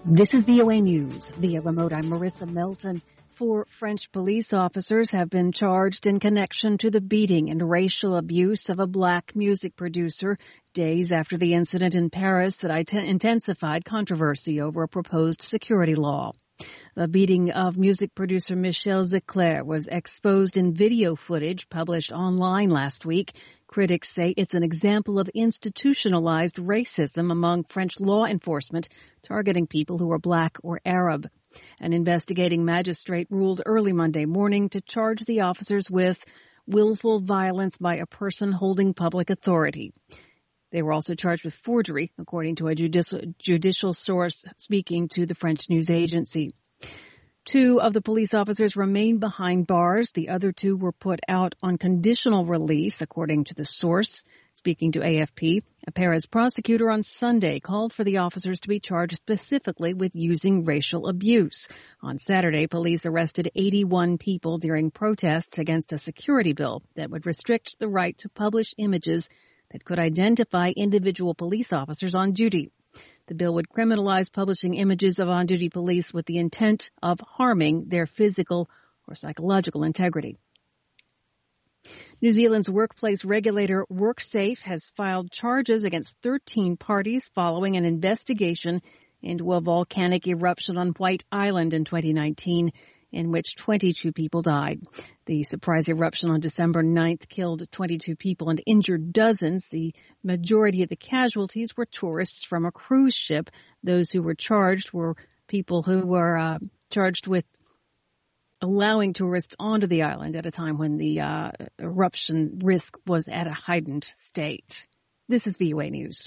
This is VOA News. Via remote, I'm Marissa Melton. 4 French police officers have been charged in connection to the beating and racial abuse of a black music producer days after the incident in Paris that intensified controversy over a proposed security law. The beating of music producer Michel Zecler was exposed in video footage published online last week. Critics say it's an example of institutionalized racism among French law enforcement targeting people who are black or Arab. An investigating magistrate ruled early Monday morning to charge the officers with willful violence by a person holding public authority. They were also charged with forgery, according to a judicial source speaking to the French news agency. 2 of the police officers remain behind bars. The other 2 were put out on conditional release, according to the source. Speaking to AFP, a Paris prosecutor on Sunday called for the officers to be charged specifically with using racial abuse. On Saturday, police arrested 81 people during protests against a security bill that would restrict the right to publish images that could identify individual police officers on duty. The bill would criminalize publishing images of on-duty police with the intent of harming their physical or psychological integrity. New Zealand's workplace regulator WorkSafe has filed charges against 13 parties following an investigation into a volcanic eruption on White Island in 2019, in which 22 people died. The surprise eruption on December 9th killed 22 people and injured dozens. The majority of the casualties were tourists from a cruise ship. Those who were charged were people who were charged with allowing tourists onto the island at a time when the eruption risk was at a heightened state. This is VOA News.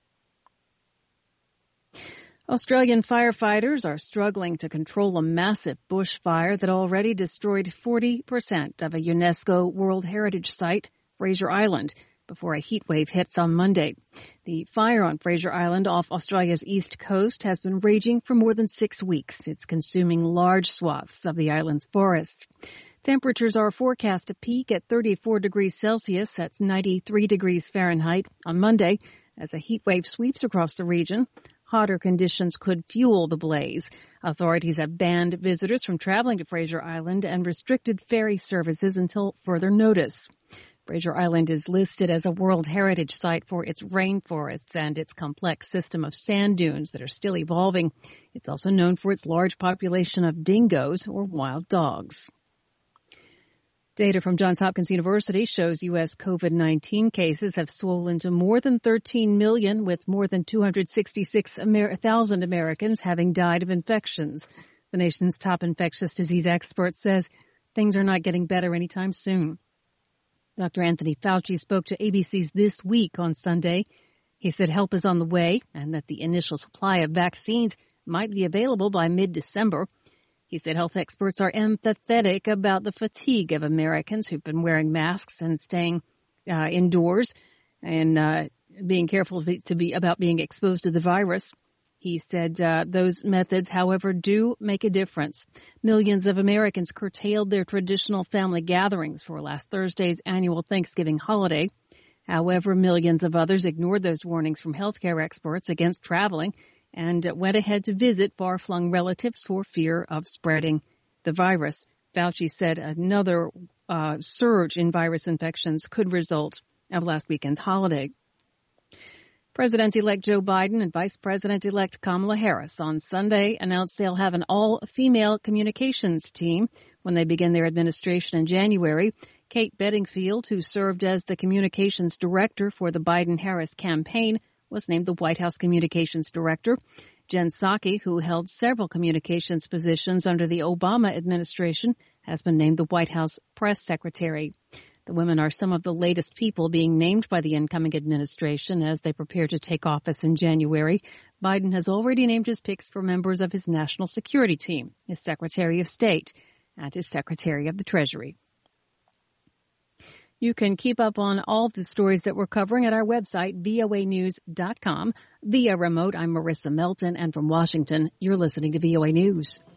Australian firefighters are struggling to control a massive bushfire that already destroyed 40% of a UNESCO World Heritage Site, Fraser Island, before a heat wave hits on Monday. The fire on Fraser Island off Australia's east coast has been raging for more than 6 weeks. It's consuming large swaths of the island's forest. Temperatures are forecast to peak at 34 degrees Celsius, that's 93 degrees Fahrenheit, on Monday as a heat wave sweeps across the region. Hotter conditions could fuel the blaze. Authorities have banned visitors from traveling to Fraser Island and restricted ferry services until further notice. Fraser Island is listed as a World Heritage Site for its rainforests and its complex system of sand dunes that are still evolving. It's also known for its large population of dingoes or wild dogs. Data from Johns Hopkins University shows U.S. COVID-19 cases have swollen to more than 13 million, with more than 266,000 Americans having died of infections. The nation's top infectious disease expert says things are not getting better anytime soon. Dr. Anthony Fauci spoke to ABC's This Week on Sunday. He said help is on the way and that the initial supply of vaccines might be available by mid-December. He said health experts are empathetic about the fatigue of Americans who've been wearing masks and staying indoors and being careful about being exposed to the virus. He said those methods, however, do make a difference. Millions of Americans curtailed their traditional family gatherings for last Thursday's annual Thanksgiving holiday. However, millions of others ignored those warnings from healthcare experts against traveling and went ahead to visit far-flung relatives for fear of spreading the virus. Fauci said another surge in virus infections could result of last weekend's holiday. President-elect Joe Biden and Vice President-elect Kamala Harris on Sunday announced they'll have an all-female communications team when they begin their administration in January. Kate Bedingfield, who served as the communications director for the Biden-Harris campaign, was named the White House Communications Director. Jen Psaki, who held several communications positions under the Obama administration, has been named the White House Press Secretary. The women are some of the latest people being named by the incoming administration as they prepare to take office in January. Biden has already named his picks for members of his national security team, his Secretary of State, and his Secretary of the Treasury. You can keep up on all the stories that we're covering at our website, voanews.com. Via remote, I'm Marissa Melton, and from Washington, you're listening to VOA News.